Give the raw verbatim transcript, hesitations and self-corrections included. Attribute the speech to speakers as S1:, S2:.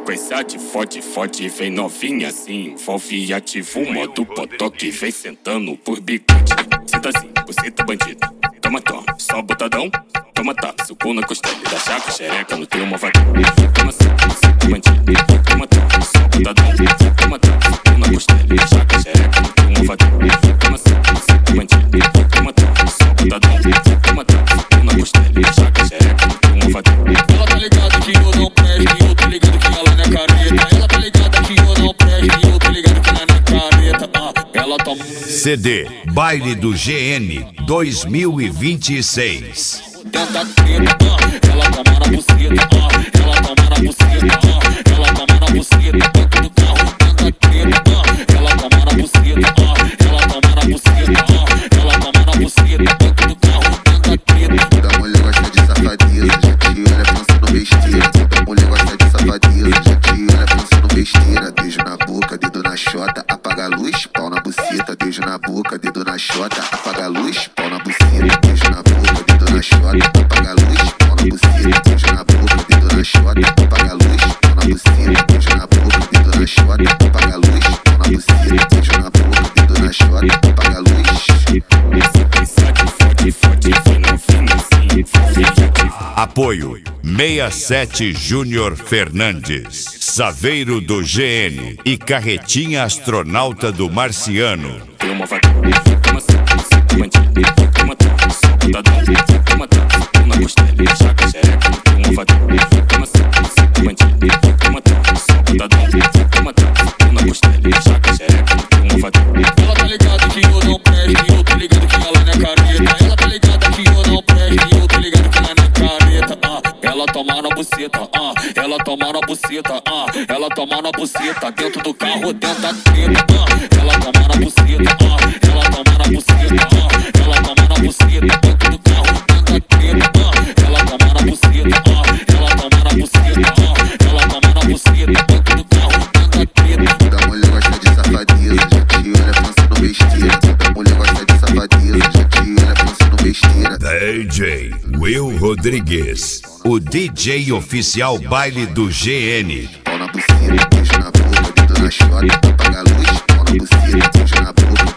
S1: sequência de forte, forte, vem novinha assim. Envolve e ativa o modo potoque, vem sentando por bigode. Senta assim, você tá bandido. Toma, toma, só botadão. Toma, tapa, suco na costela. Da chaca, xereca, no teu movadão. Toma assim, você tá bandido. Toma, toma, só botadão. Toma, tapa, suco na costela. Da chaca, xereca, no teu movadão. Toma assim, você tá bandido. Toma, toma, só botadão. Toma, tapa, suco na costela. Da chaca, xereca, no teu movadão.
S2: Ela tá ligada que eu não presto, e eu tô ligado que ela não é careta. Ela tá ligada que eu não presto, e eu tô ligado que ela não é careta. Ah, ela tá...
S3: C D Baile do G N dois mil e vinte e seis.
S2: Tenta treta, ah, ela toma na buceta, ah, ela toma na buceta, ah, ela toma na buceta, dentro do carro, tenta treta, ah, ela toma na buceta, ah, ela toma na buceta, ah, ela toma na buceta, dentro do carro, tenta treta.
S4: Toda mulher gosta de safadeza, já te olha pensando besteira. Toda mulher gosta de safadeza, já te olha pensando besteira. Beijo na boca, dedo na chota, apaga a luz, pau na buceta. Beijo na boca, dedo na chota, apaga a luz, pau na buceta. Beijo na boca, dedo na chota, apaga a luz, pau na buceta. Beijo na boca, dedo na chota, apaga a luz, pau na buceta. Beijo na boca, dedo na chota, apaga a luz, pau na buceta. Beijo na boca, dedo na chota, apaga a luz.
S3: Apoio sessenta e sete Júnior Fernandes, Saveiro do G N e Carretinha Astronauta do Marciano.
S1: Toma assim, você tá bandido. Toma, toma, só botadão. Toma, tapa, suco na costela. Chaca, xereca, no teu movadão. Toma assim, você tá bandido. Toma, toma, só botadão. Toma, tapa, suco na costela. Chaca, xereca, no teu movadão.
S2: Ela tá ligada que eu não presto, e eu tô ligado que ela não é careta. Ela tá ligada que eu não presto, e eu tô ligado que ela não é careta. Ah, ela toma na buceta, ah, ela toma na buceta, ah, ela toma na buceta, dentro do carro tenta treta, ah, ela toma na buceta, ah, ela toma na buceta, ah, ela toma na buceta, dentro do carro tenta treta, ah, ela toma na buceta, ah, ela toma na buceta, ah, ela toma na buceta, dentro do carro tenta treta.
S4: Toda mulher gosta de safadeza, já te olha pensando besteira. Toda mulher gosta de safadeza, já te olha pensando besteira.
S3: D J Will Rodrigues, o D J oficial Baile do G N.
S4: Pau na buceta, beijo na boca, dedo na chota, apaga a luz, pau na buceta, beijo na boca.